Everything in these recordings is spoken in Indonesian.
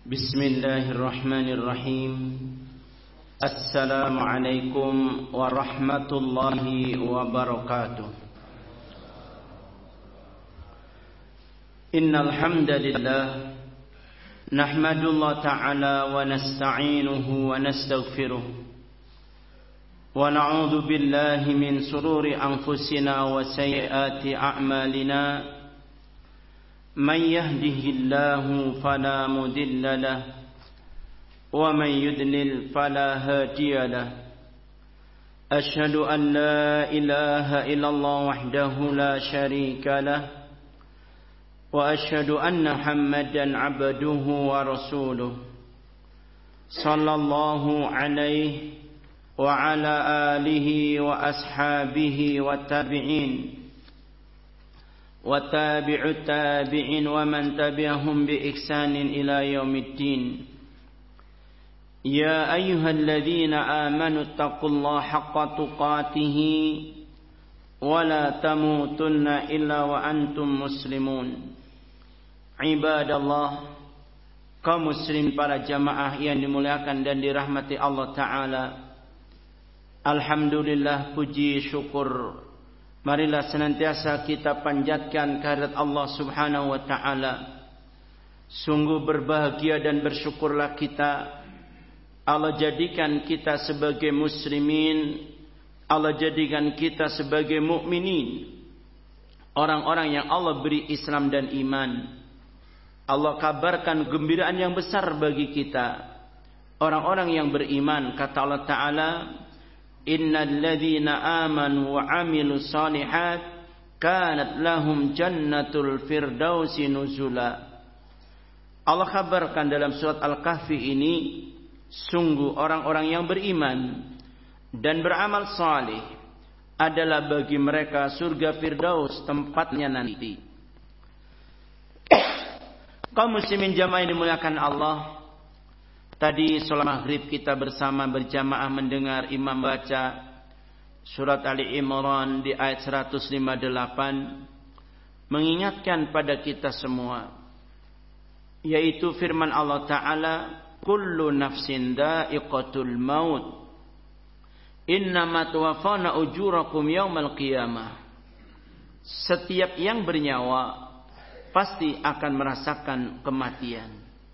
Bismillahirrahmanirrahim. Assalamualaikum warahmatullahi wabarakatuh. Innal hamdalillah nahmadullah ta'ala wa nasta'inuhu wa nastaghfiruh wa na'udzu billahi min sururi anfusina wa sayyiati a'malina. من يهده الله فلا مضل له ومن يضلل فلا هادي له أشهد أن لا إله إلا الله وحده لا شريك له وأشهد أن محمدا عبده ورسوله صلى الله عليه وعلى آله وأصحابه والتابعين وتابع التابعين ومن تبعهم بإحسان إلى يوم الدين. يا أيها الذين آمنوا اتقوا الله حق تقاته ولا تموتن إلا وأنتم مسلمون. عباد الله, kaum muslim para jamaah yang dimuliakan dan dirahmati Allah Ta'ala, alhamdulillah, puji syukur marilah senantiasa kita panjatkan kehadirat Allah Subhanahu wa Ta'ala. Sungguh berbahagia dan bersyukurlah kita, Allah jadikan kita sebagai muslimin, Allah jadikan kita sebagai mukminin, orang-orang yang Allah beri Islam dan iman. Allah kabarkan gembiraan yang besar bagi kita, orang-orang yang beriman. Kata Allah Ta'ala, innal ladzina amanu wa 'amilus shalihat kanat lahum jannatul firdausi nuzula. Allah kabarkan dalam surat Al-Kahfi ini, sungguh orang-orang yang beriman dan beramal saleh adalah bagi mereka surga firdaus tempatnya nanti. Kaum muslimin jamaah yang dimuliakan Allah, tadi sholat maghrib kita bersama berjamaah mendengar imam baca surat Ali Imran di ayat 158, mengingatkan pada kita semua, yaitu firman Allah Ta'ala, kullu nafsin dha'iqatul maut innama tuwaffawna ujurakum yaumal qiyamah. Setiap yang bernyawa pasti akan merasakan kematian,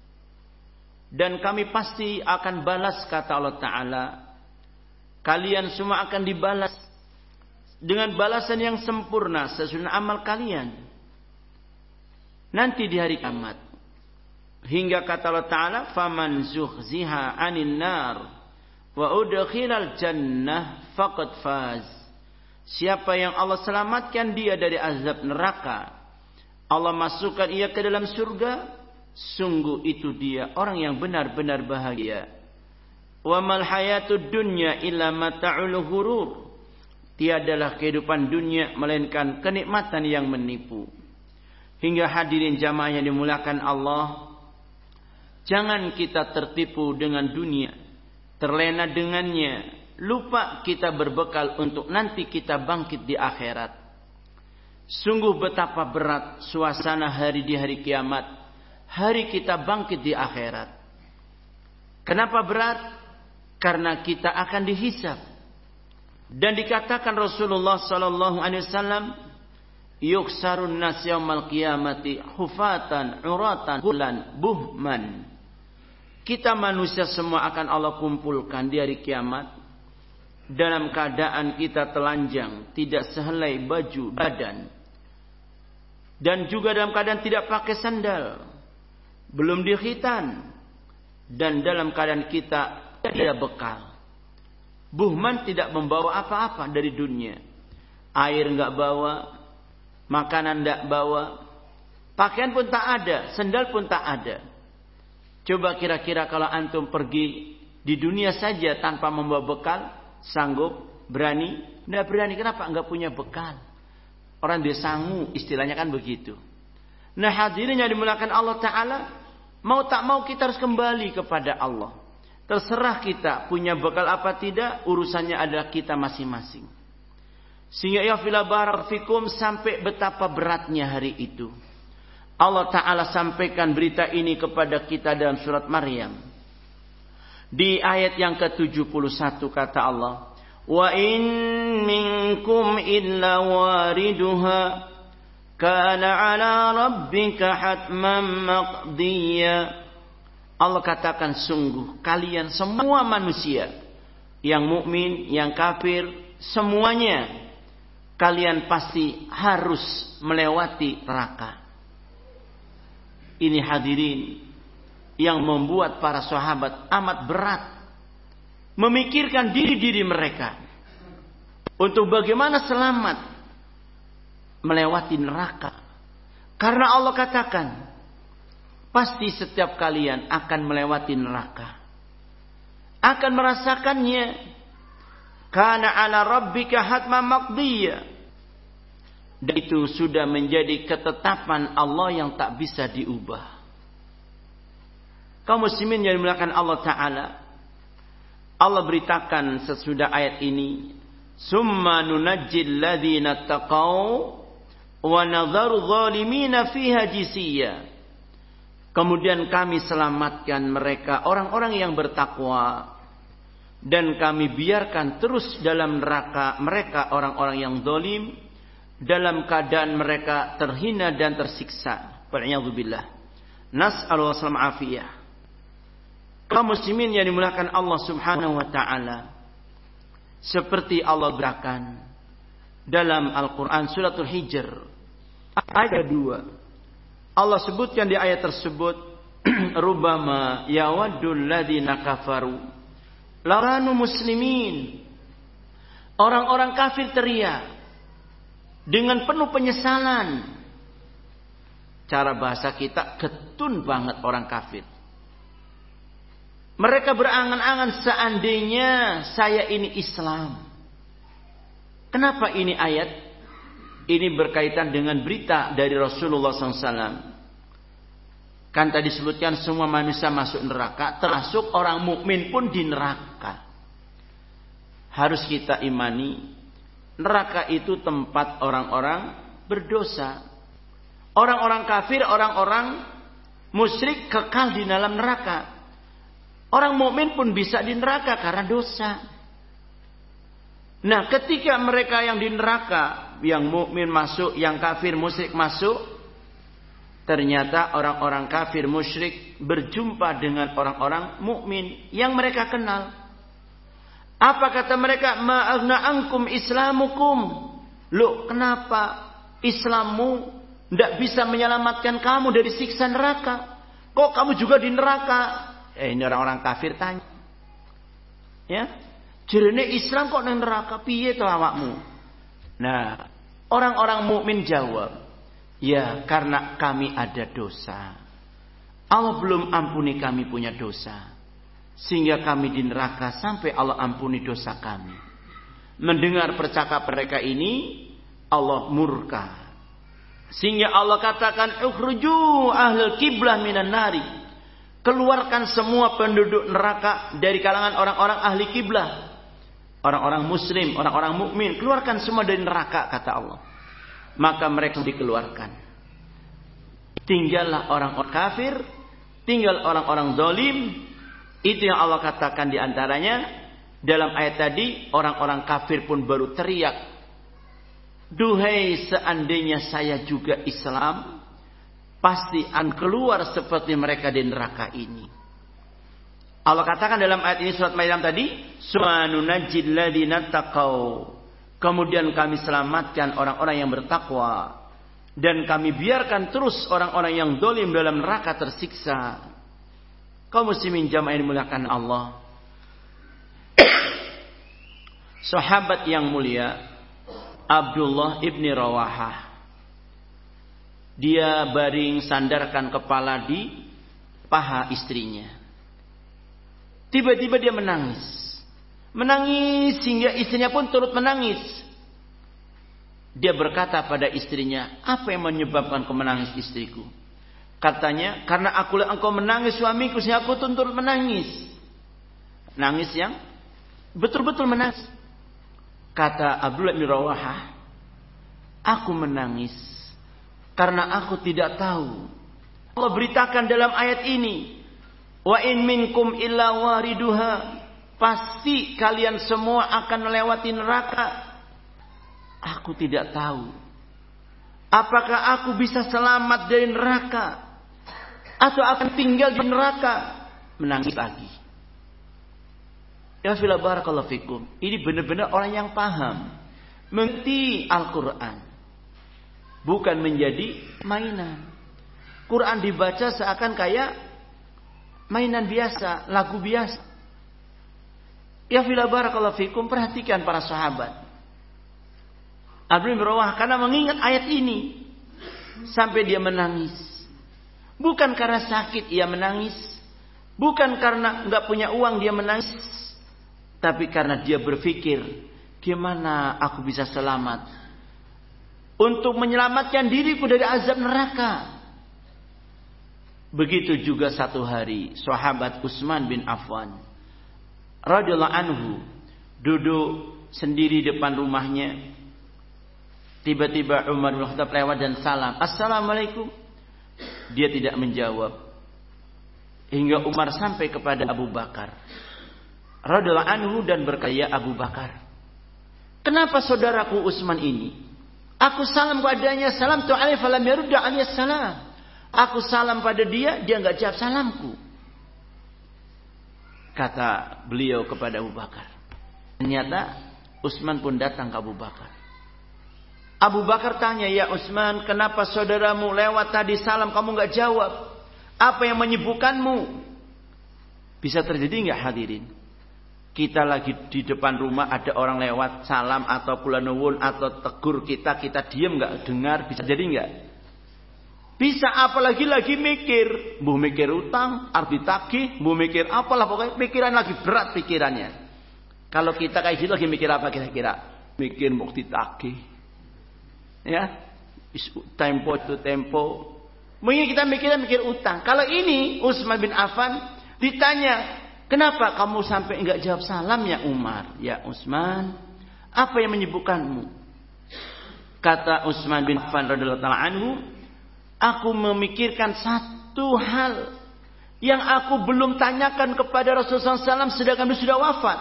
dan kami pasti akan balas, kata Allah Ta'ala. Kalian semua akan dibalas dengan balasan yang sempurna sesuai amal kalian nanti di hari kiamat. Hingga kata Allah Ta'ala, faman zuhziha 'anil nar wa udkhilal jannah faqad faz. Siapa yang Allah selamatkan dia dari azab neraka, Allah masukkan ia ke dalam surga, sungguh itu dia orang yang benar-benar bahagia. Wa mal hayatud dunya illa mata'ul ghurur. Tiadalah kehidupan dunia melainkan kenikmatan yang menipu. Hingga hadirin jamaah yang dimuliakan Allah, jangan kita tertipu dengan dunia, terlena dengannya, lupa kita berbekal untuk nanti kita bangkit di akhirat. Sungguh betapa berat suasana hari di hari kiamat, hari kita bangkit di akhirat. Kenapa berat? Karena kita akan dihisab. Dan dikatakan Rasulullah sallallahu alaihi wasallam, yuksarun nas yaumal qiyamati hufatan uratan hulan buhman. Kita manusia semua akan Allah kumpulkan di hari kiamat dalam keadaan kita telanjang, tidak sehelai baju badan, dan juga dalam keadaan tidak pakai sandal, belum dikhitan, dan dalam keadaan kita tidak bekal. Buhman tidak membawa apa-apa dari dunia. Air enggak bawa, makanan enggak bawa, pakaian pun tak ada, sandal pun tak ada. Coba kira-kira kalau antum pergi di dunia saja tanpa membawa bekal, sanggup? Berani? Enggak berani. Kenapa? Enggak punya bekal. Orang dia sangu, istilahnya kan begitu. Nah, hadirin yang dimuliakan Allah Ta'ala, mau tak mau kita harus kembali kepada Allah. Terserah kita punya bekal apa tidak, urusannya adalah kita masing-masing. Sehingga ya fila barak fikum, sampai betapa beratnya hari itu. Allah Ta'ala sampaikan berita ini kepada kita dalam surat Maryam. Di ayat yang ke-71 kata Allah, "Wa in minkum illa wariduha kana 'ala rabbika hatman maqdiyya." Allah katakan, sungguh kalian semua manusia, yang mukmin, yang kafir, semuanya kalian pasti harus melewati neraka. Ini hadirin yang membuat para sahabat amat berat memikirkan diri-diri mereka untuk bagaimana selamat melewati neraka. Karena Allah katakan, pasti setiap kalian akan melewati neraka, akan merasakannya. Kana 'ala rabbika hatman maqdiyya. Dan itu sudah menjadi ketetapan Allah yang tak bisa diubah. Kaum muslimin yang dimuliakan Allah Ta'ala, Allah beritakan sesudah ayat ini, "Summa nunajjil ladzina taqau wa nadharu zalimina fiha jisiyya." Kemudian kami selamatkan mereka, orang-orang yang bertakwa, dan kami biarkan terus dalam neraka mereka, orang-orang yang zalim, dalam keadaan mereka terhina dan tersiksa. Wa'iyadzubillah. Nas'alullah salam afiyah. Kaum muslimin yang dimuliakan Allah Subhanahu wa taala, seperti Allah berikan dalam Al-Qur'an suratul Hijr ayat 2. Allah sebutkan di ayat tersebut, "Rubbama yawaddul ladzina kafaru laranu muslimin." Orang-orang kafir teriak dengan penuh penyesalan. Cara bahasa kita, getun banget orang kafir. Mereka berangan-angan, seandainya saya ini Islam. Kenapa ini ayat? Ini berkaitan dengan berita dari Rasulullah SAW. Kan tadi disebutkan semua manusia masuk neraka, termasuk orang mukmin pun di neraka. Harus kita imani, neraka itu tempat orang-orang berdosa. Orang-orang kafir, orang-orang musyrik kekal di dalam neraka. Orang mukmin pun bisa di neraka karena dosa. Nah, ketika mereka yang di neraka, yang mukmin masuk, yang kafir musyrik masuk, ternyata orang-orang kafir musyrik berjumpa dengan orang-orang mukmin yang mereka kenal. Apa kata mereka? "Ma'aghna ankum islamukum." Loh, kenapa Islammu tidak bisa menyelamatkan kamu dari siksa neraka? Kok kamu juga di neraka? Ini orang-orang kafir tanya. Ya, jerene Islam kok nang neraka, piye to awakmu? Nah, orang-orang mukmin jawab, "Ya, karena kami ada dosa. Allah belum ampuni kami punya dosa, sehingga kami di neraka sampai Allah ampuni dosa kami." Mendengar percakapan mereka ini, Allah murka. Sehingga Allah katakan, "Ukhruju ahlul qiblah minan nari." Keluarkan semua penduduk neraka dari kalangan orang-orang ahli kiblah. Orang-orang muslim, orang-orang mukmin, keluarkan semua dari neraka, kata Allah. Maka mereka dikeluarkan. Tinggallah orang-orang kafir, tinggal orang-orang zalim. Itu yang Allah katakan di antaranya dalam ayat tadi, orang-orang kafir pun baru teriak, "Duhai, seandainya saya juga Islam, pasti akan keluar seperti mereka di neraka ini." Allah katakan dalam ayat ini surat Maryam tadi, "Sumanunajjil ladzina taqau." Kemudian kami selamatkan orang-orang yang bertakwa, dan kami biarkan terus orang-orang yang zalim dalam neraka tersiksa. Kaum muslimin jamaah yang dimuliakan Allah, sahabat yang mulia Abdullah ibni Rawahah, dia baring sandarkan kepala di paha istrinya. Tiba-tiba dia menangis. Menangis hingga istrinya pun turut menangis. Dia berkata pada istrinya, "Apa yang menyebabkan kau menangis, istriku?" Katanya, "Karena aku lihat engkau menangis suamiku, sehingga aku turut menangis." Nangis yang betul-betul menangis. Kata Abdullah bin Rawahah, "Aku menangis karena aku tidak tahu. Allah beritakan dalam ayat ini, wa in minkum illa wariduha, pasti kalian semua akan melewati neraka. Aku tidak tahu apakah aku bisa selamat dari neraka atau akan tinggal di neraka. Menangis lagi. Ya fila barakallahu fikum. Ini benar-benar orang yang paham, mengerti Al-Quran, bukan menjadi mainan. Quran dibaca seakan kayak mainan biasa, lagu biasa. Ya fila barakallahu fikum, perhatikan para sahabat. Abdul bin Rawah karena mengingat ayat ini sampai dia menangis. Bukan karena sakit ia menangis, bukan karena enggak punya uang dia menangis, tapi karena dia berpikir, gimana aku bisa selamat untuk menyelamatkan diriku dari azab neraka. Begitu juga satu hari sahabat Utsman bin Affan radhiyallahu anhu duduk sendiri depan rumahnya. Tiba-tiba Umar bin Khattab lewat dan salam, "Assalamualaikum." Dia tidak menjawab. Hingga Umar sampai kepada Abu Bakar radhiyallahu anhu dan berkata, "Ya Abu Bakar, kenapa saudaraku Utsman ini? Aku salam padanya, salam tu alaihi falam yarudda alaihi salam. Aku salam pada dia, dia enggak jawab salamku." Kata beliau kepada Abu Bakar. Ternyata Utsman pun datang ke Abu Bakar. Abu Bakar tanya, "Ya Utsman, kenapa saudaramu lewat tadi salam kamu enggak jawab? Apa yang menyibukkanmu?" Bisa terjadi enggak hadirin? Kita lagi di depan rumah ada orang lewat salam atau kula nuwun atau tegur kita diam enggak dengar, bisa jadi enggak? Bisa, apalagi lagi mikir, mbuh mikir utang, arep ditagih, mbuh mikir apalah, pokoknya pikiran lagi berat pikirannya. Kalau kita kayak gitu lagi mikir apa kira-kira? Mikir mau ditagih. Ya. Tempo itu tempo. Mungkin kita mikir utang. Kalau ini Utsman bin Affan ditanya, "Kenapa kamu sampai enggak jawab salam ya Umar?" "Ya Utsman, apa yang menyibukkanmu?" Kata Utsman bin Affan radhiyallahu ta'ala anhu, "Aku memikirkan satu hal yang aku belum tanyakan kepada Rasulullah SAW sedangkan dia sudah wafat.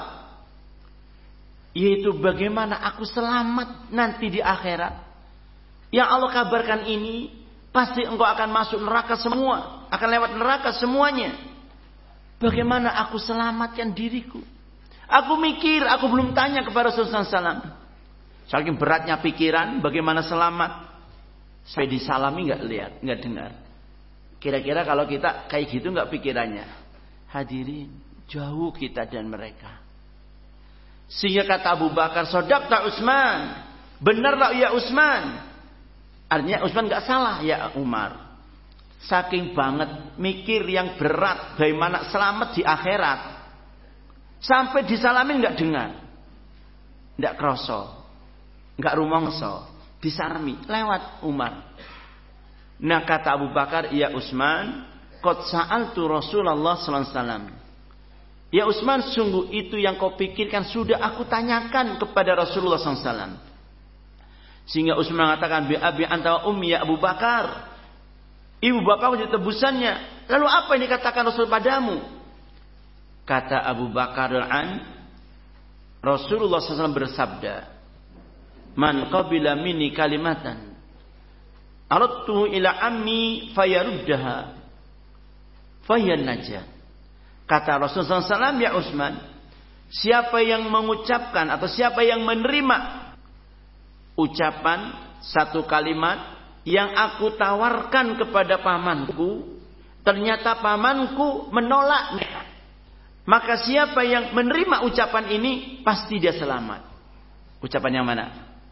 Yaitu bagaimana aku selamat nanti di akhirat. Yang Allah kabarkan ini, pasti engkau akan masuk neraka semua. Akan lewat neraka semuanya. Bagaimana aku selamatkan diriku? Aku mikir, aku belum tanya kepada Rasulullah SAW. Saking beratnya pikiran, bagaimana selamat. Saya disalami nggak lihat, nggak dengar. Kira-kira kalau kita kayak gitu nggak pikirannya? Hadirin, jauh kita dan mereka. Sehingga kata Abu Bakar, "Shadaqta Utsman." Benarlah ya Utsman. Artinya Utsman nggak salah ya Umar. Saking banget mikir yang berat, bagaimana selamat di akhirat. Sampai disalamin nggak dengar, nggak kroso, nggak rumongso. Disarmi lewat Umar. Nah kata Abu Bakar, "Ya Utsman, qad sa'altu Rasulullah sallallahu alaihi wasallam." Ya Utsman, sungguh itu yang kau pikirkan sudah aku tanyakan kepada Rasulullah sallallahu alaihi wasallam. Sehingga Utsman mengatakan, "Bi abi anta wa ummi ya Abu Bakar." Ibu bapak menjadi tebusannya. Lalu apa yang dikatakan Rasul padamu? Kata Abu Bakar Rasulullah sallallahu alaihi wasallam bersabda, "Man qabila minni kalimatan aradtu ila ammi fayaruddaha fayan najah." Kata Rasulullah SAW, "Ya Utsman, siapa yang mengucapkan atau siapa yang menerima ucapan satu kalimat yang aku tawarkan kepada pamanku, ternyata pamanku menolaknya, maka siapa yang menerima ucapan ini pasti dia selamat." Ucapan yang mana?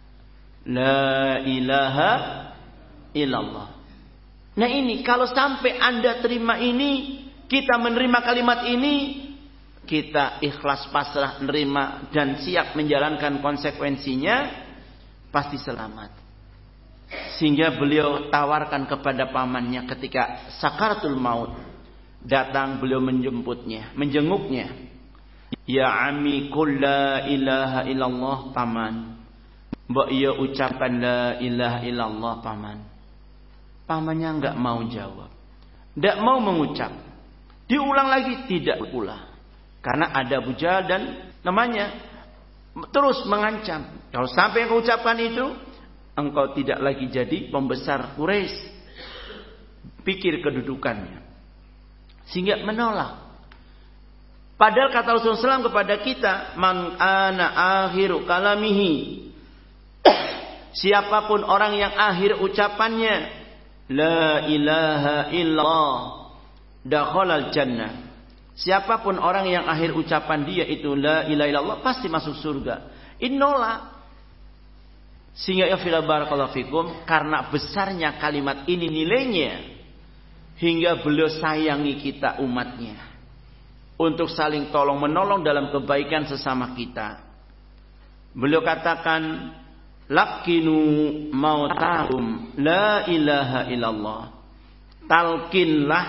La ilaha illallah. Nah ini kalau sampai Anda terima ini, kita menerima kalimat ini, kita ikhlas pasrah menerima dan siap menjalankan konsekuensinya, pasti selamat. Sehingga beliau tawarkan kepada pamannya ketika sakaratul maut datang, beliau menjenguknya. "Ya ami qul la ilaha illallah paman." Mbak iya ucapan la ilaha illallah paman. Pamannya enggak mau jawab. Enggak mau mengucap. Diulang lagi, tidak pula. Karena ada Abu Jahal dan namanya terus mengancam. Kalau sampai engkau ucapkan itu, engkau tidak lagi jadi pembesar Quraisy. Pikir kedudukannya. Sehingga menolak. Padahal kata Rasulullah SAW kepada kita, man ana akhiru kalamihi. Siapapun orang yang akhir ucapannya, la ilaha illallah, dakhalal jannah. Siapapun orang yang akhir ucapan dia itu la ilaha illallah, pasti masuk surga. Innolak. Sehingga ya fila barakallahu fikum, karena besarnya kalimat ini nilainya, hingga beliau sayangi kita umatnya. Untuk saling tolong menolong dalam kebaikan sesama kita. Beliau katakan, lakinu mautakum la ilaha illallah. Talkinlah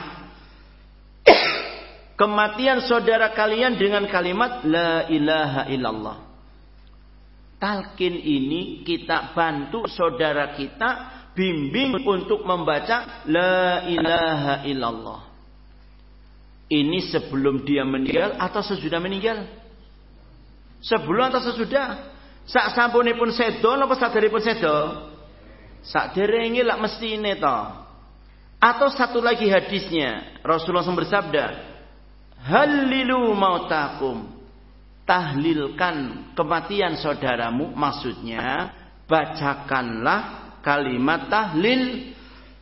kematian saudara kalian dengan kalimat la ilaha illallah. Talkin ini kita bantu saudara kita, bimbing untuk membaca la ilaha illallah. Ini sebelum dia meninggal atau sesudah meninggal? Sebelum atau sesudah? Sak sampunipun sedo napa saderipun sedo? Saderenge lak mestine to. Atau satu lagi hadisnya, Rasulullah SAW bersabda, "Hallilu mautakum." Tahlilkan kematian saudaramu, maksudnya bacakanlah kalimat tahlil,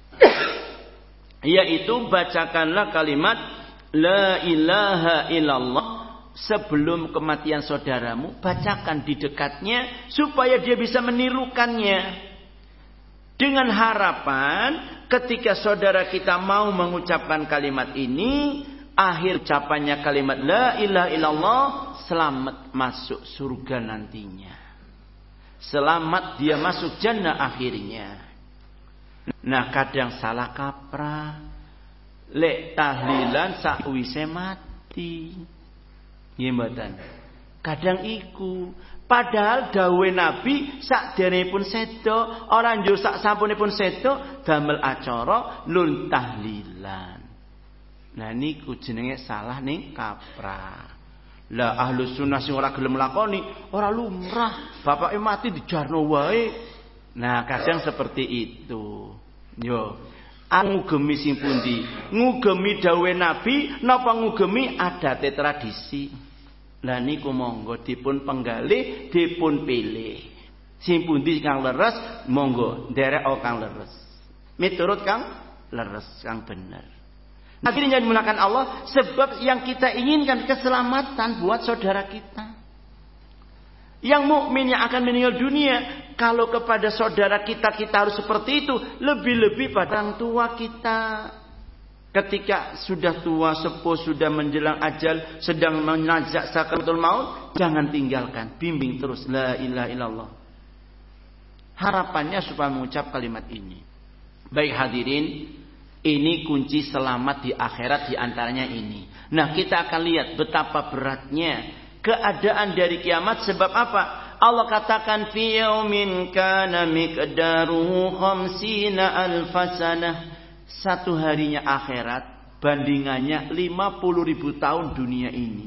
yaitu bacakanlah kalimat la ilaha illallah sebelum kematian saudaramu, bacakan di dekatnya supaya dia bisa menirukannya. Dengan harapan ketika saudara kita mau mengucapkan kalimat ini, akhir ucapannya kalimat la ilaha illallah, selamat masuk surga nantinya. Selamat dia masuk jannah akhirnya. Nah, kadang salah kaprah. Lek tahlilan sakwise mati. Nggih mboten. Kadang iku, padahal dawuhe Nabi sakderengipun sedo, ora njur sak sampunipun sedo damel acara lun tahlilan. Nah niku jenenge salah ning kaprah. Lah ahlus sunnah sing ora gelem lakoni, ora lumrah, bapake mati dijarno wae. Nah, kadang seperti itu. Yo. Ngugemi sing pundi? Ngugemi dawuhe Nabi napa ngugemi adate tradisi? Lah niku monggo dipun penggalih, dipun pilih. Sing pundi kang leres, monggo nderek kang leres. Miturut kang leres, kang bener. Akhirnya dimulakan Allah, sebab yang kita inginkan keselamatan buat saudara kita. Yang mukmin yang akan meninggal dunia, kalau kepada saudara kita harus seperti itu, lebih-lebih pada orang tua kita. Ketika sudah tua, sepuh, sudah menjelang ajal, sedang menajak sakaratul maut, jangan tinggalkan, bimbing terus la ilaha illallah. Harapannya supaya mengucap kalimat ini. Baik hadirin, ini kunci selamat di akhirat, di antaranya ini. Nah, kita akan lihat betapa beratnya keadaan dari kiamat. Sebab apa? Allah katakan fi yaumin kana miqdaruhu 50.000 sanah. Satu harinya akhirat bandingannya 50.000 tahun dunia ini.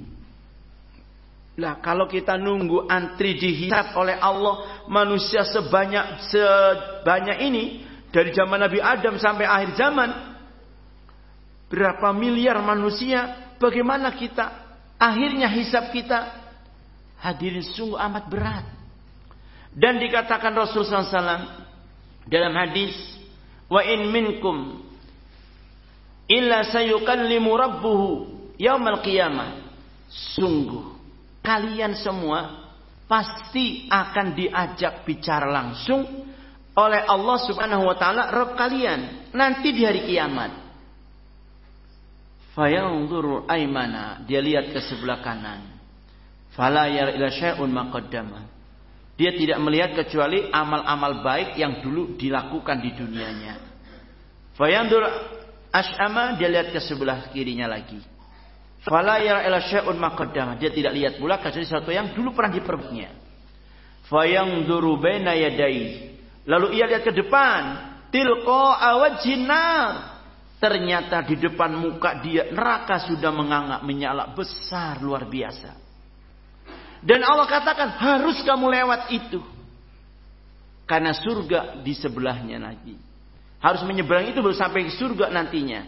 Lah kalau kita nunggu antri dihisab oleh Allah manusia sebanyak ini dari zaman Nabi Adam sampai akhir zaman, berapa miliar manusia, bagaimana kita akhirnya hisab kita? Hadirin, sungguh amat berat. Dan dikatakan Rasulullah SAW dalam hadis, wa in minkum illa sayukallimu rabbuhu yaumal qiyamah. Sungguh kalian semua pasti akan diajak bicara langsung oleh Allah Subhanahu wa taala, Rabb kalian nanti di hari kiamat. Fayanzuru aymana, dia lihat ke sebelah kanan. Fala yara ila syai'un maqaddama. Dia tidak melihat kecuali amal-amal baik yang dulu dilakukan di dunianya. Fayanzuru ash'ama, dia lihat ke sebelah kirinya lagi. Fala yara ila syai'un maqaddama, dia tidak lihat pula kecuali sesuatu yang dulu pernah diperbuatnya. Fayanzuru baina yadayhi, lalu ia lihat ke depan. tilqa'a wajhin nar. Ternyata di depan muka dia neraka sudah menganga, menyala besar luar biasa. Dan Allah katakan harus kamu lewat itu. Karena surga di sebelahnya lagi. Harus menyeberang itu baru sampai ke surga nantinya.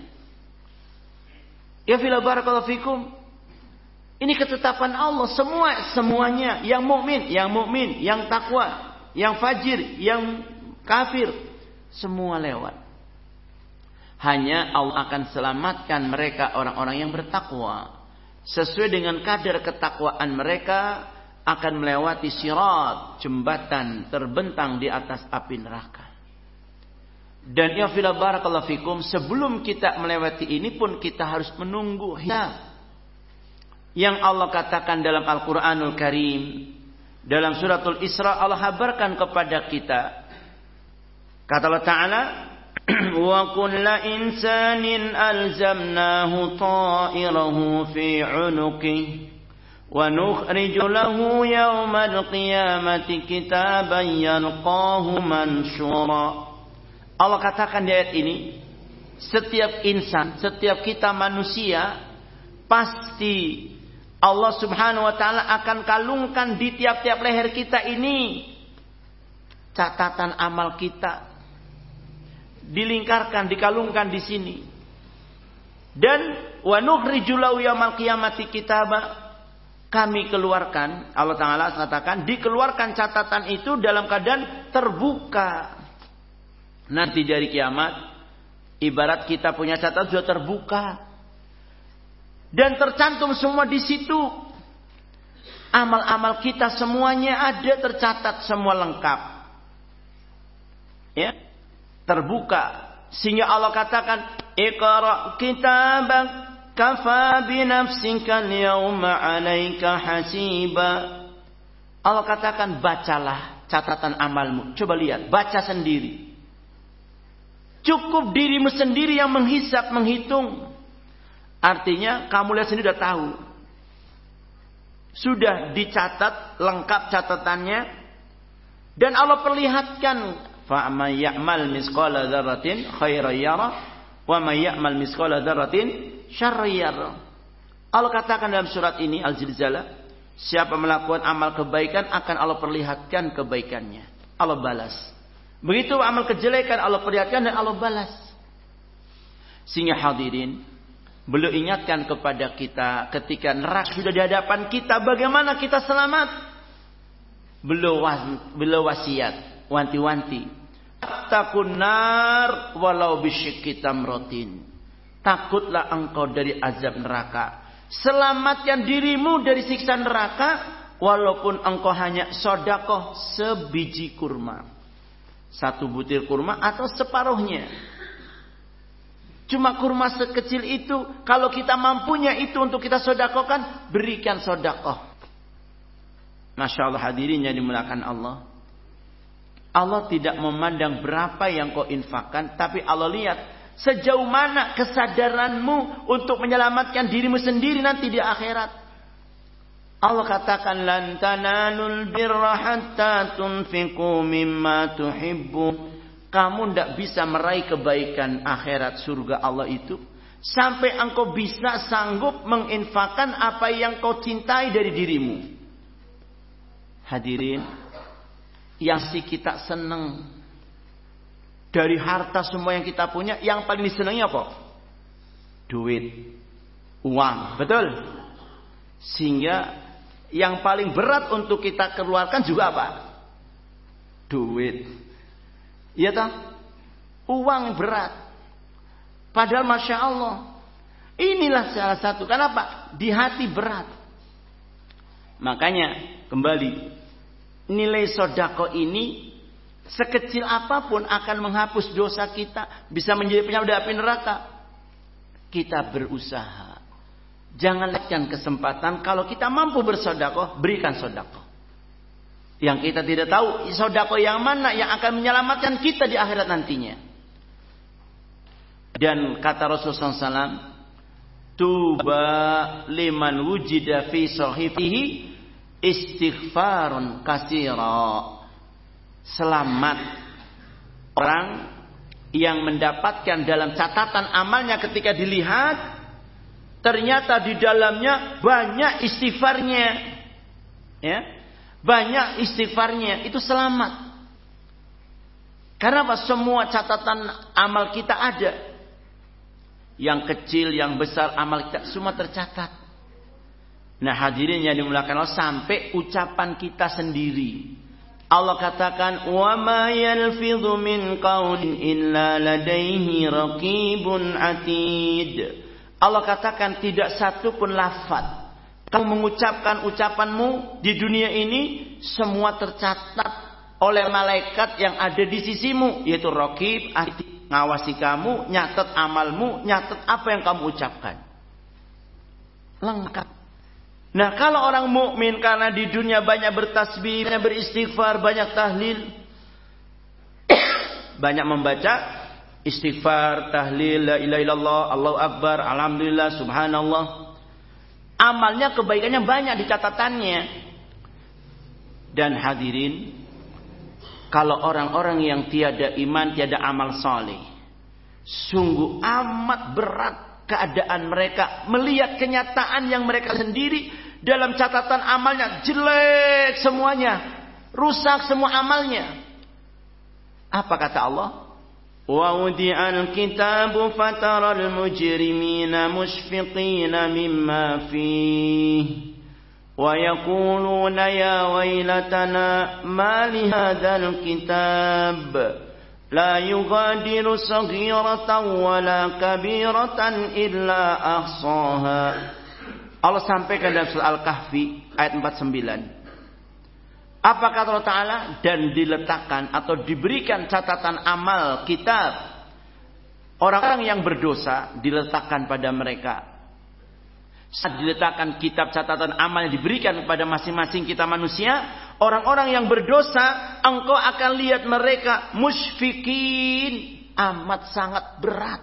Ya fila barakallahu fikum. Ini ketetapan Allah, semuanya yang mukmin, yang takwa, yang fajir, yang kafir, semua lewat. Hanya Allah akan selamatkan mereka orang-orang yang bertakwa. Sesuai dengan kadar ketakwaan mereka akan melewati sirat, jembatan terbentang di atas api neraka. Dan ya fila barakallahu fikum, sebelum kita melewati ini pun kita harus menunggu hisab. Yang Allah katakan dalam Al-Quranul Karim, dalam suratul Isra, Allah habarkan kepada kita. Kata Allah Ta'ala, wa kulla insanin alzamnahu ta'irahu fi 'unuqihi wa nukhriju lahu yawmal qiyamati kitaban yalqahu mansyura. Allah katakan di ayat ini, setiap insan, setiap kita manusia, pasti Allah Subhanahu wa taala akan kalungkan di tiap-tiap leher kita ini catatan amal kita. Dilingkarkan, dikalungkan di sini. Dan wa nukhriju lahu yaumal qiyamati kitaba, kami keluarkan, Allah Taala katakan, dikeluarkan catatan itu dalam keadaan terbuka. Nanti dari kiamat, ibarat kita punya catatan sudah terbuka. Dan tercantum semua di situ. Amal-amal kita semuanya ada tercatat, semua lengkap. Ya, terbuka. Sehingga Allah katakan, Iqra' kitabak kafa binafsika al-yawma 'alaika hasiba. Allah katakan, bacalah catatan amalmu. Coba lihat, baca sendiri. Cukup dirimu sendiri yang menghisap, menghitung. Artinya kamu lihat sendiri sudah tahu. Sudah dicatat lengkap catatannya. Dan Allah perlihatkan, fa may ya'mal misqala dzarratin khairan yara wa may ya'mal misqala dzarratin syarran yara. Allah katakan dalam surat ini Al-Zilzalah, siapa melakukan amal kebaikan akan Allah perlihatkan kebaikannya. Allah balas. Begitu amal kejelekan Allah perlihatkan dan Allah balas. Sehingga hadirin, beliau ingatkan kepada kita ketika neraka sudah di hadapan kita, bagaimana kita selamat. Beliau wasiat, wanti-wanti. Takun nar walau bisyikki tamratin. Takutlah engkau dari azab neraka. Selamatkan dirimu dari siksa neraka walaupun engkau hanya sedekah sebiji kurma. Satu butir kurma atau separuhnya. Cuma kurma sekecil itu, kalau kita mampunya itu untuk kita sedekahkan, berikan sedekah. Masya Allah hadirin yang dimuliakan Allah. Allah tidak memandang berapa yang kau infakkan, tapi Allah lihat sejauh mana kesadaranmu untuk menyelamatkan dirimu sendiri nanti di akhirat. Allah katakan, lan tanalul birra hatta tunfiqu mimma tuhibbu. Kamu tidak bisa meraih kebaikan akhirat surga Allah itu sampai engkau bisa sanggup menginfakkan apa yang kau cintai dari dirimu. Hadirin, yang si kita senang dari harta semua yang kita punya, yang paling disenangi apa? Duit, uang, betul? Sehingga yang paling berat untuk kita keluarkan juga apa? Duit. Iya toh? Uang berat. Padahal Masya Allah, inilah salah satu. Kenapa? Di hati berat. Makanya kembali, nilai sedekah ini sekecil apapun akan menghapus dosa kita, bisa menjadi penyedot api neraka. Kita berusaha. Jangan lewatkan kesempatan. Kalau kita mampu bersedekah, berikan sedekah. Yang kita tidak tahu sedekah yang mana yang akan menyelamatkan kita di akhirat nantinya. Dan kata Rasulullah SAW, tuba liman wujida fi sahifihi istighfarun katsira. Selamat orang yang mendapatkan dalam catatan amalnya ketika dilihat, ternyata di dalamnya banyak istighfarnya. Ya. Banyak istighfarnya, itu selamat. Karena apa? Semua catatan amal kita ada. Yang kecil, yang besar, amal kita semua tercatat. Nah, hadirin yang dimuliakan Allah, sampai ucapan kita sendiri. Allah katakan, "Wa ma yalfidhu min qaulin illa ladaihi raqibun atid." Allah katakan tidak satu pun lafaz kamu mengucapkan ucapanmu di dunia ini semua tercatat oleh malaikat yang ada di sisimu, yaitu raqib, ngawasi kamu, nyatet amalmu, nyatet apa yang kamu ucapkan. Lengkap. Nah, kalau orang mukmin karena di dunia banyak bertasbih, banyak beristighfar, banyak tahlil, banyak membaca istighfar, tahlil, la ilaha illallah, Allahu akbar, alhamdulillah, subhanallah. Amalnya, kebaikannya banyak di catatannya. Dan hadirin, kalau orang-orang yang tiada iman, tiada amal saleh, sungguh amat berat keadaan mereka melihat kenyataan yang mereka sendiri dalam catatan amalnya jelek semuanya, rusak semua amalnya. Apa kata Allah? Wa wudi'al kitabu fataral mujrimina mushfiqina mimma fihi وَيَقُولُونَ يَا وَيْلَتَنَا مَا لِهَذَا الْكِتَابِ لَا يُغَادِرُ صَغِيرَةً وَلَا كَبِيرَةً إِلَّا أَحْصَاهَا. Allah sampaikan dalam surah Al-Kahfi ayat 49. Apa kata Allah Ta'ala? Dan diletakkan atau diberikan catatan amal kitab orang-orang yang berdosa, diletakkan pada mereka. Saat diletakkan kitab catatan amal yang diberikan kepada masing-masing kita manusia, orang-orang yang berdosa, engkau akan lihat mereka musyfikin, amat sangat berat.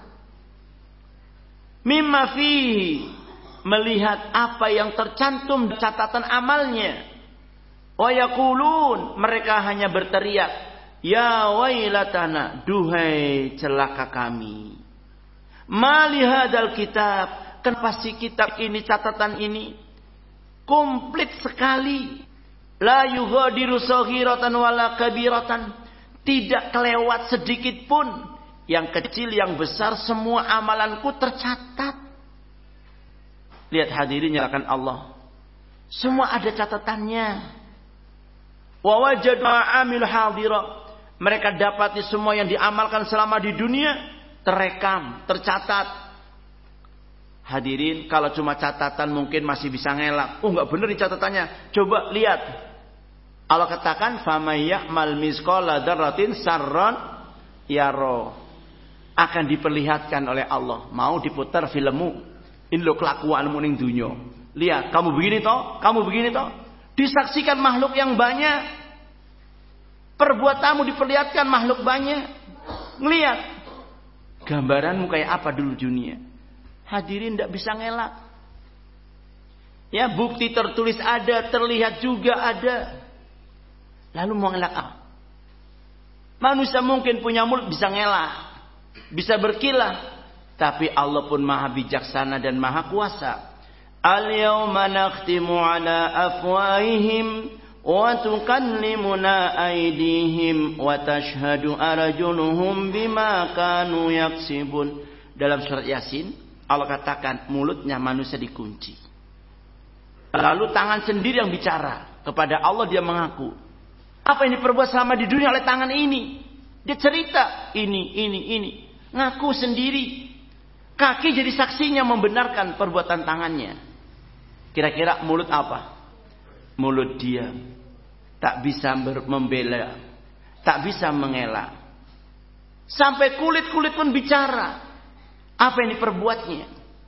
Mimma fihi, melihat apa yang tercantum di catatan amalnya. Wa yaqulun, mereka hanya berteriak, ya wailatana, duhai celaka kami. Ma lihadzal kitab, kenapa si kitab ini, catatan ini komplit sekali. La yughadiru saghiratan wala kabiratan, tidak kelewat sedikit pun. Yang kecil, yang besar, semua amalanku tercatat. Lihat hadirin yang akan Allah, semua ada catatannya. Wa wajadu amil hadira, mereka dapati semua yang diamalkan selama di dunia terekam, tercatat. Hadirin, kalau cuma catatan mungkin masih bisa ngelak. Oh, enggak benar nih catatannya. Coba lihat. Allah katakan, "Faman ya'mal mithqala dzarratin sarran yara." Akan diperlihatkan oleh Allah. Mau diputar filmmu. Ini lo kelakuanmu ning dunya. Lihat, kamu begini toh, kamu begini toh. Disaksikan makhluk yang banyak. Perbuatanmu diperlihatkan makhluk banyak. Ngelihat gambaranmu kayak apa dulu dunia. Hadirin tidak bisa ngelak. Ya, bukti tertulis ada, terlihat juga ada. Lalu mau ngelak apa? Manusia mungkin punya mulut bisa ngelak, bisa berkilah, tapi Allah pun maha bijaksana dan maha kuasa. Al-yawma nakhtimu ala afwahihim wa tukallimuna aydihim wa tashhadu arjuluhum bima kanu yaksibun. Dalam surat Yasin Allah katakan mulutnya manusia dikunci. Lalu tangan sendiri yang bicara. Kepada Allah dia mengaku. Apa yang diperbuat selama di dunia oleh tangan ini. Dia cerita ini. Ngaku sendiri. Kaki jadi saksinya membenarkan perbuatan tangannya. Kira-kira mulut apa? Mulut diam. Tak bisa membela. Tak bisa mengelak. Sampai kulit-kulit pun bicara. Apa yang diperbuatnya?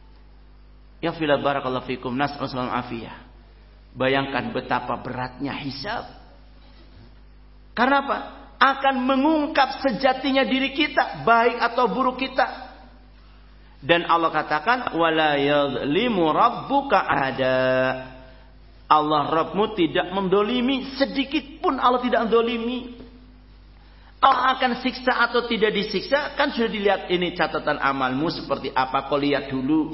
Ya fila barakallahu fikum, nas'alullah afiyah. Bayangkan betapa beratnya hisab. Karena apa? Akan mengungkap sejatinya diri kita, baik atau buruk kita. Dan Allah katakan, wala yadhlimu rabbuka ahada. Allah Rabbmu tidak mendolimi sedikit pun. Allah tidak mendolimi. Allah akan siksa atau tidak disiksa, kan sudah dilihat ini catatan amalmu seperti apa. Kau lihat dulu.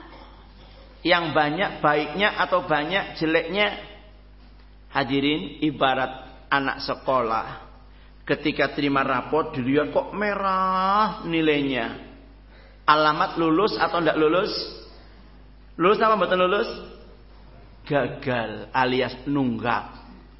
Yang banyak baiknya atau banyak jeleknya. Hadirin, ibarat anak sekolah. Ketika terima raport, dilihat kok merah nilainya. Alamat lulus atau tidak lulus? Lulus apa betul lulus? Gagal alias nunggak.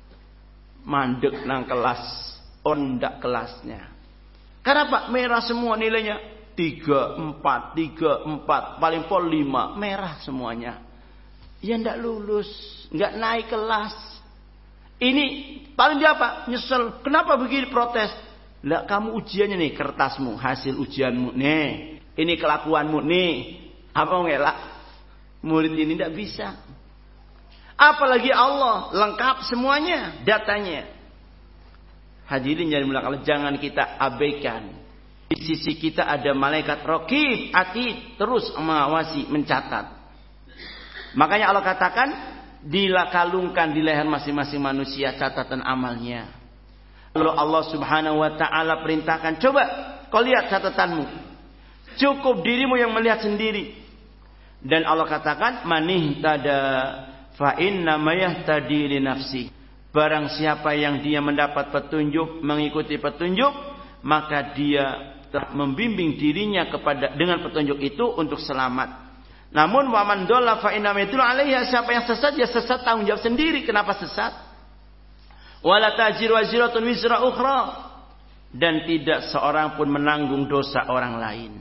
Mandek nang kelas. Ondak kelasnya. Karena Pak merah semua nilainya 3, 4, paling pol 5, merah semuanya. Ya ndak lulus, nggak naik kelas. Ini paling dia apa? Nyesel. Kenapa begini protes? Lah kamu ujiannya nih, kertasmu, hasil ujianmu nih. Ini kelakuanmu nih. Apa ngelak? Murid ini ndak bisa. Apalagi Allah lengkap semuanya datanya. Hadirin yang dimuliakan, jangan kita abaikan. Di sisi kita ada malaikat raqib, atid, terus mengawasi, mencatat. Makanya Allah katakan, dikalungkan di leher masing-masing manusia catatan amalnya. Lalu Allah Subhanahu wa taala perintahkan, coba kau lihat catatanmu. Cukup dirimu yang melihat sendiri. Dan Allah katakan, manihtada fa inna mayahtadi li nafsi. Barang siapa yang dia mendapat petunjuk, mengikuti petunjuk, maka dia membimbing dirinya dengan petunjuk itu untuk selamat. Namun waman dolla fa inna mayatul alaiha, siapa yang sesat ya sesat, tanggung jawab sendiri kenapa sesat. Wala tajiru waziratun wizra ukhra, dan tidak seorang pun menanggung dosa orang lain.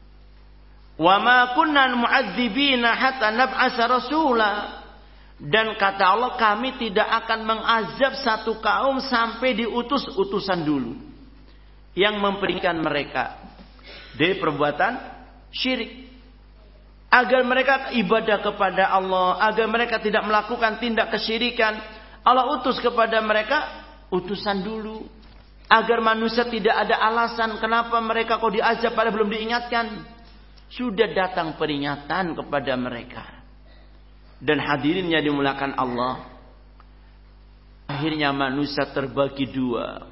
Wa ma kunna mu'adzibina hatta nab'asa rasula. Dan kata Allah, kami tidak akan mengazab satu kaum sampai diutus utusan dulu yang memperingatkan mereka dari perbuatan syirik, agar mereka ibadah kepada Allah, agar mereka tidak melakukan tindak kesyirikan. Allah utus kepada mereka utusan dulu, agar manusia tidak ada alasan kenapa mereka kok diazab padahal belum diingatkan. Sudah datang peringatan kepada mereka. Dan hadirinnya dimulakan Allah. Akhirnya manusia terbagi dua.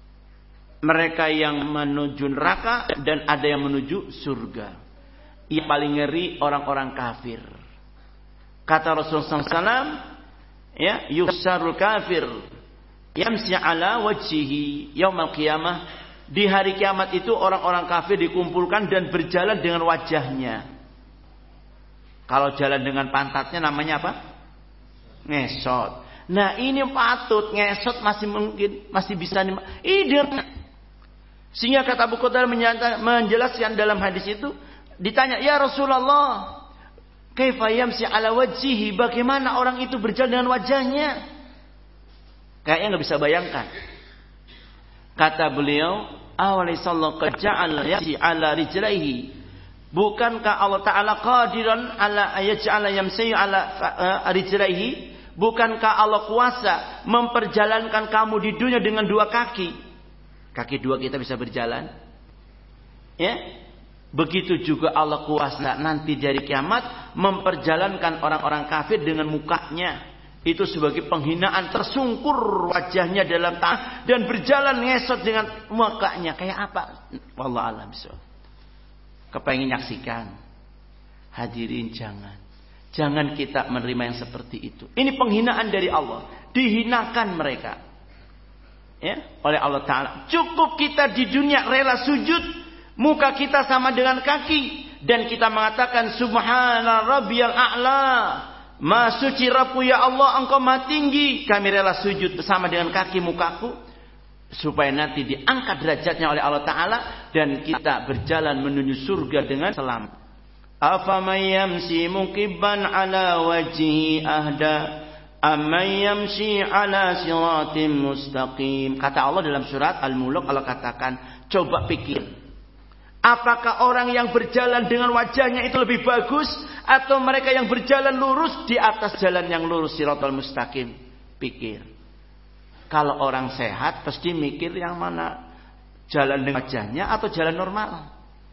Mereka yang menuju neraka dan ada yang menuju surga. Yang paling ngeri orang-orang kafir. Kata Rasulullah SAW, ya, yusarul kafir yamsi ala wajhihi yaumal qiyamah. Di hari kiamat itu orang-orang kafir dikumpulkan dan berjalan dengan wajahnya. Kalau jalan dengan pantatnya namanya apa? Ngesot. Nah ini patut ngesot masih mungkin, masih bisa idir. Sehingga kata Abu Qatadah menjelaskan dalam hadis itu, ditanya, ya Rasulullah, kaifa yamsi ala wajhihi, bagaimana orang itu berjalan dengan wajahnya? Kayaknya nggak bisa bayangkan. Kata beliau, awalisallahu qad ja'ala yamsi ala rijlaihi. Bukankah Allah Ta'ala qadiran ala ayaj'ala yamsi ala rijlaihi? Bukankah Allah kuasa memperjalankan kamu di dunia dengan dua kaki? Kaki dua kita bisa berjalan. Ya? Begitu juga Allah kuasa nanti dari kiamat memperjalankan orang-orang kafir dengan mukanya. Itu sebagai penghinaan, tersungkur wajahnya dalam tanah dan berjalan ngesot dengan mukanya. Kayak apa? Wallahu a'lam bishawab. Kepengen nyaksikan? Hadirin jangan. Jangan kita menerima yang seperti itu. Ini penghinaan dari Allah. Dihinakan mereka. Ya, oleh Allah Ta'ala. Cukup kita di dunia rela sujud. Muka kita sama dengan kaki. Dan kita mengatakan Subhana Rabbiyal A'la. Maha suci Rabbu ya Allah, engkau maha tinggi. Kami rela sujud bersama dengan kaki mukaku. Supaya nanti diangkat derajatnya oleh Allah Ta'ala. Dan kita berjalan menuju surga dengan selamat. Afaman yamsi mukibban ala wajhi ahda amman yamsi ala siratim mustaqim. Kata Allah dalam surat Al-Mulk, Allah katakan, coba pikir. Apakah orang yang berjalan dengan wajahnya itu lebih bagus, atau mereka yang berjalan lurus di atas jalan yang lurus, siratal mustaqim? Pikir. Kalau orang sehat pasti mikir yang mana, jalan dengan wajahnya atau jalan normal.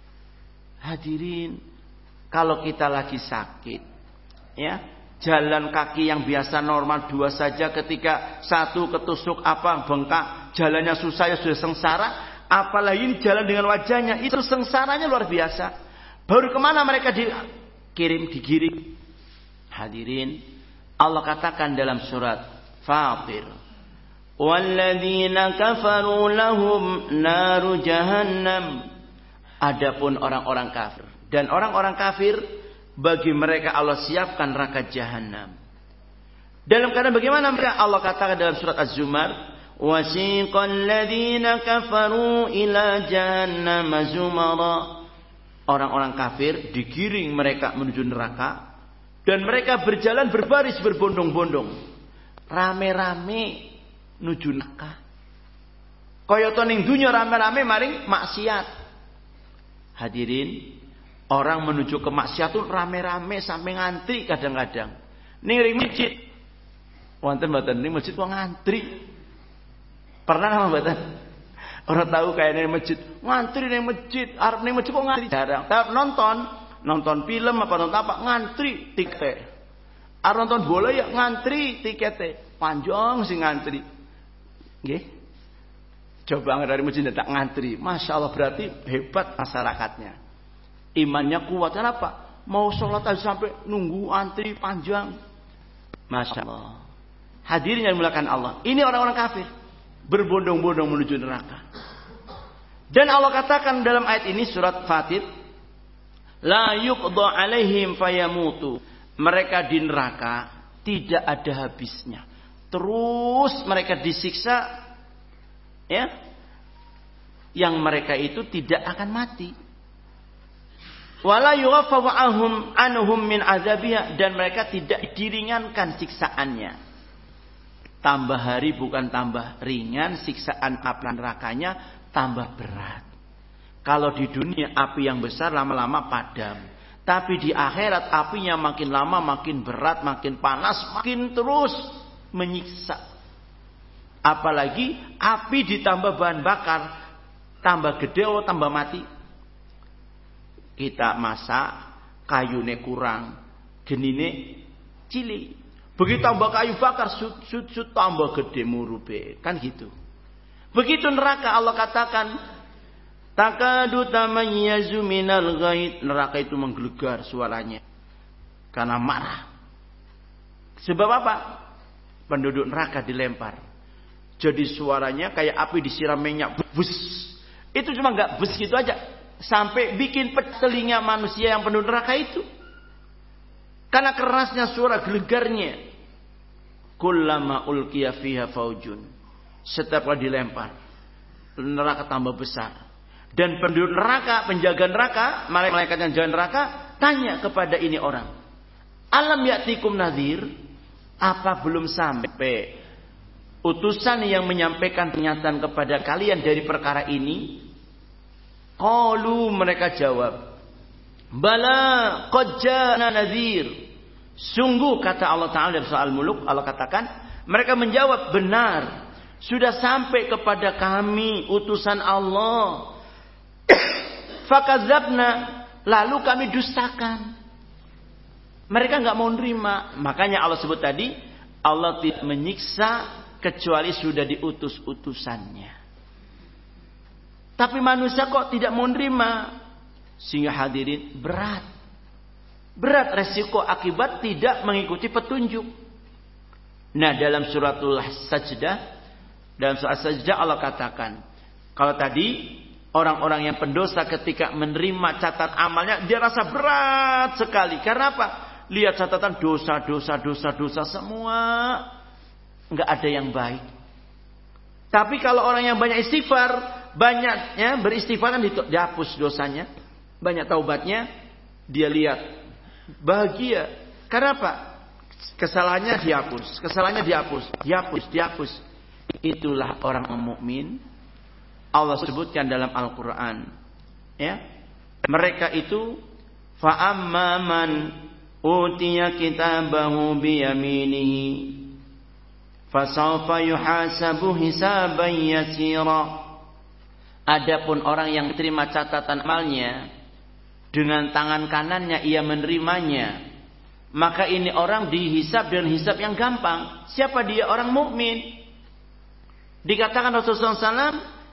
Hadirin, kalau kita lagi sakit, ya, jalan kaki yang biasa normal dua saja, ketika satu ketusuk bengkak, jalannya susah, ya sudah sengsara. apalagi ini jalan dengan wajahnya, itu sengsaranya luar biasa. Baru kemana mereka digiring. Hadirin, Allah katakan dalam surat Fatir, walladzina kafaru lahum naru jahannam. Adapun orang-orang kafir, dan orang-orang kafir bagi mereka Allah siapkan neraka jahanam. Dalam keadaan bagaimana mereka? Allah katakan dalam surat Az-Zumar, wasiqal ladzina kafaru ila jahannam zumara. Orang-orang kafir digiring mereka menuju neraka. Dan mereka berjalan berbaris berbondong-bondong. Rame-rame nuju neraka. Kaya to ning dunya rame-rame maring maksiat. Hadirin, orang menuju ke maksiat itu rame-rame sampai ngantri kadang-kadang. Ning ring masjid. Wonten mboten ning masjid wong ngantri. Pernah nggak mboten? Orang tahu kayak ning masjid, ngantri ning masjid, arep ning masjid kok ngantri jarang. Tapi nonton film apa nonton apa ngantri tiket. Arep nonton bola ya ngantri tiketnya. Panjang sih ngantri. Nggih. Coba dari masjid tak ngantri. Masya Allah, berarti hebat masyarakatnya. Imannya kuat. Kenapa? Mau sholat aja sampai nunggu antri panjang. Masya Allah. Hadirin yang dimuliakan Allah. Ini orang-orang kafir. Berbondong-bondong menuju neraka. Dan Allah katakan dalam ayat ini surat Fatir, la yuqda alaihim fayamutu. Mereka di neraka tidak ada habisnya. Terus mereka disiksa, ya. Yang mereka itu tidak akan mati. Wala yughaffafu anhum min azabiha, dan mereka tidak diringankan siksaannya. Tambah hari bukan tambah ringan, siksaan api nerakanya tambah berat. Kalau di dunia api yang besar lama-lama padam. Tapi di akhirat apinya makin lama makin berat, makin panas, makin terus menyiksa. Apalagi api ditambah bahan bakar, tambah gede atau tambah mati. Kita masak, kayune kurang, genine cilik. Begitu tambah kayu bakar, sut tambah gede murube. Kan gitu. Begitu neraka Allah katakan, takadu tamayyazu minal ghaid. Neraka itu menggelegar suaranya. Karena marah. Sebab apa? Penduduk neraka dilempar. Jadi suaranya kayak api disiram minyak. Bus. Itu cuma enggak bus gitu aja. Sampai bikin telinga manusia yang penuh neraka itu. Karena kerasnya suara gelegarnya. Kullama ulqiya fiha faujun. Setiap kali dilempar, neraka tambah besar. Dan penduduk neraka, penjaga neraka, malaikat yang jaga neraka, tanya kepada ini orang, alam ya'tikum nadhir? Apa belum sampai utusan yang menyampaikan pernyataan kepada kalian dari perkara ini? Qalu, mereka jawab, bala qad ja'ana nadhir. Sungguh, kata Allah Ta'ala dalam surah Al-Muluk, Allah katakan, mereka menjawab, benar, sudah sampai kepada kami utusan Allah. Fakadzabna, lalu kami dustakan. Mereka enggak mau nerima. Makanya Allah sebut tadi, Allah tidak menyiksa kecuali sudah diutus utusannya. Tapi manusia kok tidak mau nerima? Sehingga hadirin berat. Berat resiko akibat tidak mengikuti petunjuk. Nah, dalam suratul Sajdah, dalam surat Sajdah Allah katakan, kalau tadi orang-orang yang pendosa ketika menerima catatan amalnya, dia rasa berat sekali. Karena apa? Lihat catatan dosa semua, nggak ada yang baik. Tapi kalau orang yang banyak istighfar, banyaknya beristighfar kan dihapus dosanya, banyak taubatnya, dia lihat bahagia. Karena apa? Kesalahannya dihapus. Itulah orang mukmin. Allah sebutkan dalam Al-Quran, ya, mereka itu fa amman utiya kitabahu bi yaminihi fasawfa yuhasabu hisaban yasira. Adapun orang yang terima catatan amalnya dengan tangan kanannya ia menerimanya, maka ini orang dihisab dengan hisab yang gampang. Siapa dia? Orang mukmin. Dikatakan Rasulullah SAW,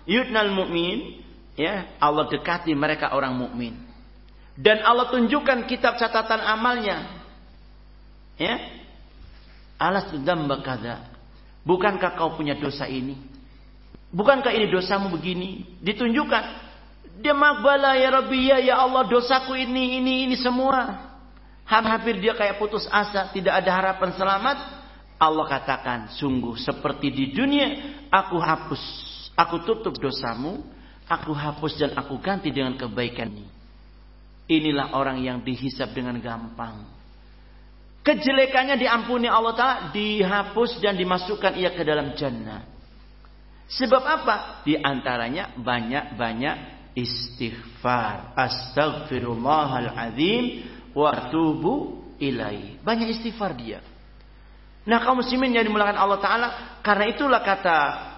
yudnal mu'min, ya, Allah dekati mereka orang mukmin. Dan Allah tunjukkan kitab catatan amalnya. Ya. Alastu dzamba kadza. Bukankah kau punya dosa ini? Bukankah ini dosamu begini? Ditunjukkan. Dia makbala ya Rabbi, ya Allah, dosaku ini semua. Hampir dia kayak putus asa, tidak ada harapan selamat. Allah katakan, sungguh seperti di dunia, aku hapus, aku tutup dosamu, aku hapus dan aku ganti dengan kebaikan ini. Inilah orang yang dihisab dengan gampang. Kejelekannya diampuni Allah Ta'ala, dihapus dan dimasukkan ia ke dalam jannah. Sebab apa? Di antaranya banyak-banyak istighfar. Astaghfirullahaladzim wa atubu ilaih. Banyak istighfar dia. Nah, kaum muslimin yang dimuliakan Allah Ta'ala, karena itulah kata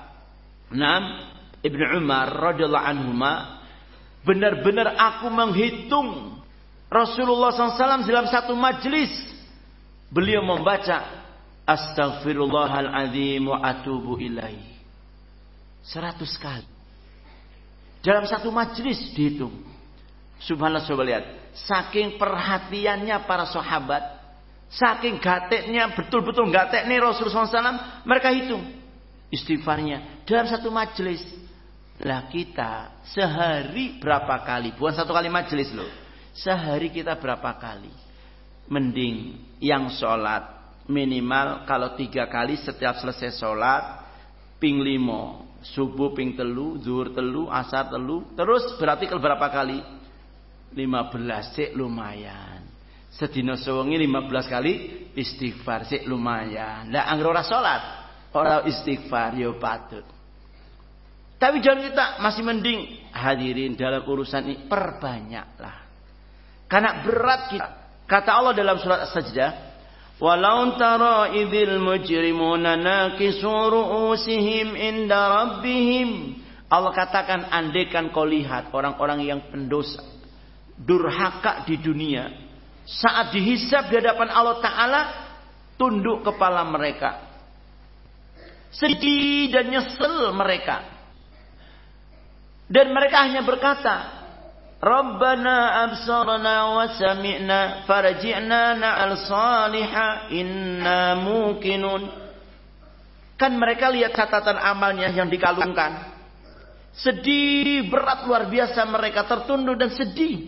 Ibnu Umar radhiyallahu anhuma, benar-benar aku menghitung Rasulullah SAW dalam satu majlis, beliau membaca Astaghfirullahaladzim wa atubu ilaih 100 kali. Dalam satu majlis dihitung. Subhanallah, coba lihat. Saking perhatiannya para sahabat, saking gateknya, betul-betul gateknya Rasulullah SAW, mereka hitung istighfarnya dalam satu majlis. Lah kita sehari berapa kali? Bukan satu kali majlis loh. Sehari kita berapa kali? Mending yang sholat minimal kalau 3 kali setiap selesai sholat, ping 5. Subuh ping 3, zuhur 3, asar 3. Terus berarti kalau berapa kali? 15, sik lumayan. Sedina sewengi 15 kali istighfar, sik lumayan. Lah anggere ora salat, ora istighfar ya patut. Tapi jangan kita masih mending hadirin dalam urusan ini perbanyaklah. Karena berat kita. Kata Allah dalam surat As-Sajdah, walau tara idzil mujrimuna nakisu ru'usihim inda rabbihim. Allah katakan, andaikan kau lihat orang-orang yang pendosa, durhaka di dunia, saat dihisab di hadapan Allah Ta'ala, tunduk kepala mereka, sedih dan nyesel mereka, dan mereka hanya berkata, Rabbana absarna wa sami'na farji'na na'al salihah inna muqinun. Kan mereka lihat catatan amalnya yang dikalungkan, sedih berat luar biasa, mereka tertunduk dan sedih.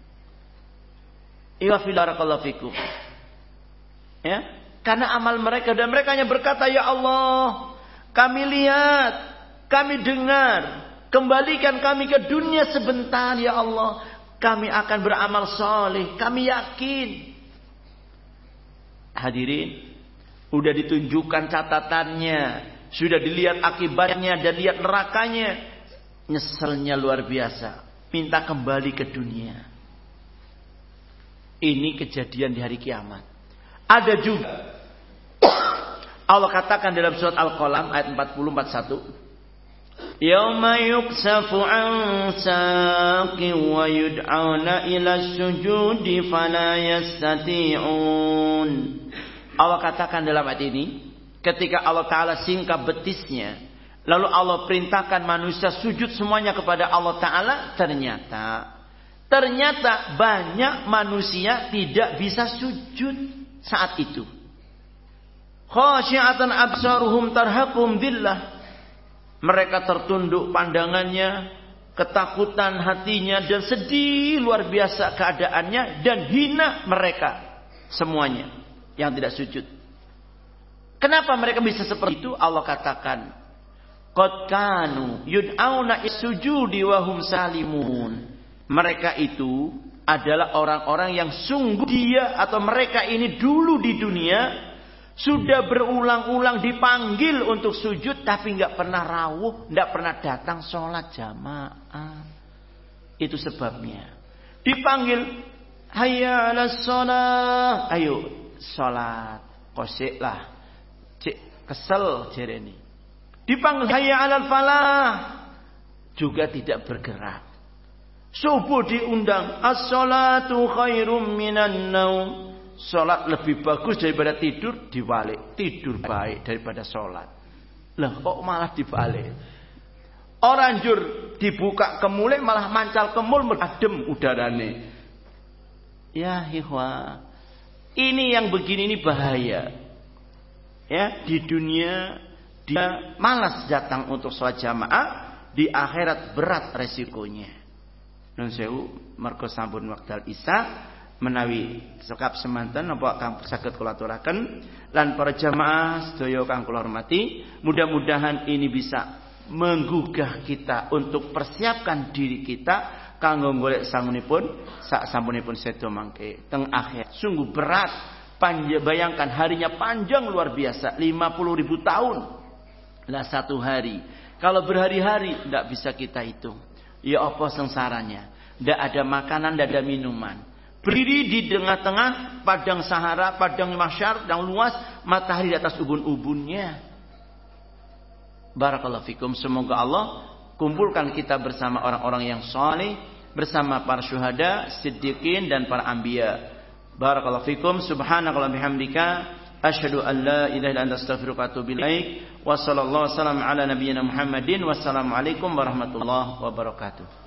Barakallahu fikum. Ya, karena amal mereka, dan mereka hanya berkata, ya Allah, kami lihat, kami dengar, kembalikan kami ke dunia sebentar ya Allah, kami akan beramal saleh, kami yakin. Hadirin, sudah ditunjukkan catatannya, sudah dilihat akibatnya dan lihat nerakanya, nyeselnya luar biasa, minta kembali ke dunia. Ini kejadian di hari kiamat. Ada juga Allah katakan dalam surat Al-Qalam ayat 40-41, Yauma yuksafu an saqin wa yud'auna ila sujudi fala yastati'un. Allah katakan dalam ayat ini, ketika Allah Ta'ala singkap betisnya, lalu Allah perintahkan manusia sujud semuanya kepada Allah Ta'ala, ternyata banyak manusia tidak bisa sujud saat itu. Khasyi'atan absaruhum tarhaqum dhillah. Mereka tertunduk pandangannya, ketakutan hatinya, dan sedih luar biasa keadaannya, dan hina mereka semuanya yang tidak sujud. Kenapa mereka bisa seperti itu? Allah katakan, qad kanu yud'auna is-sujudi wa hum salimun. Mereka itu adalah orang-orang yang sungguh dia atau mereka ini dulu di dunia sudah berulang-ulang dipanggil untuk sujud, tapi nggak pernah rawuh, nggak pernah datang sholat jamaah. Itu sebabnya. Dipanggil, hayya 'alas shalah, ayo sholat, kosek lah, cek kesel jereni. Dipanggil hayya 'alal falah, juga tidak bergerak. Subuh diundang, as-sholatu khairum minan naum. Sholat lebih bagus daripada tidur, dibalik. Tidur baik daripada sholat. Lah kok malah dibalik? Orang jur dibuka kemule malah mancal kemul adem udarane. Ya ikhwah, ini yang begini ini bahaya. Ya, di dunia dia malas datang untuk sholat jamaah, di akhirat berat resikonya. Nun sewu mergo sampun wekdal isya menawi sekap semanten napa kang saged kula aturaken lan para jamaah sedaya kang kula hormati, mudah-mudahan ini bisa menggugah kita untuk persiapkan diri kita kanggo golek sangunipun sak sampunipun sedo mangke teng akhir. Sungguh berat, bayangkan harinya panjang luar biasa, 50.000 tahun lah satu hari. Kalau berhari-hari tidak bisa kita hitung. Ya apa sengsaranya, tidak ada makanan, tidak ada minuman. Berdiri di tengah-tengah padang Sahara, padang mahsyar yang luas, matahari di atas ubun-ubunnya. Barakallahu fikum, semoga Allah kumpulkan kita bersama orang-orang yang saleh, bersama para syuhada, siddiqin dan para anbiya. Barakallahu fikum, subhanakallah bihamdika, asyhadu an la ilaha illa anta astaghfiruka wa atubu ilaik. Wa sallallahu wasallam ala nabiyyina Muhammadin. Wassalamualaikum warahmatullahi wabarakatuh.